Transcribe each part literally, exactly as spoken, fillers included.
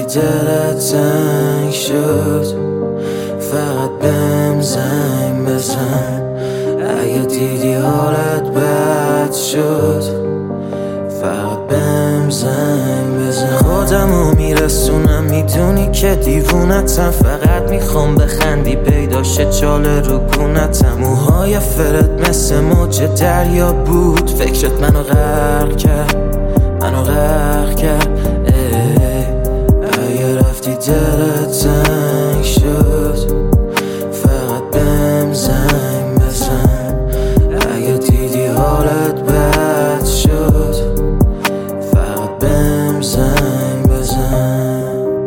دلت تنگ شد فقط بهم زنگ بزن. اگه دیدی حالت بد شد فقط بهم زنگ بزن. خودمو میرسونم میدونی که دیوونتم، فقط میخوام بخندی پیدا شه چاله رو گونتم. موهای فرد مثل موج دریا بود، فکرت منو غرق کرد منو غرق کرد. اگه رفتی دلت تنگ شد فقط بهم زنگ بزن. اگه دیدی حالت بد شد فقط بهم زنگ بزن.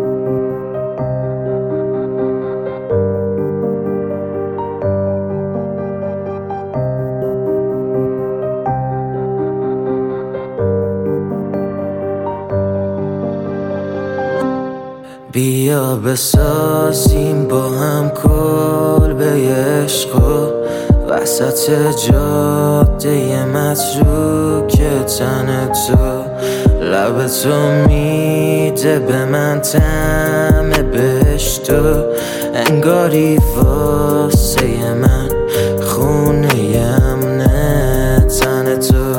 بیا بسازیم با هم کلبه عشقو وسط جاده متروک تن تو. لب تو میده به من طعم بهشتو، انگاری واسه من خونه امن تن تو.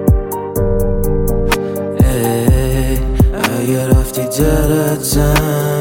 اگه رفتی دلت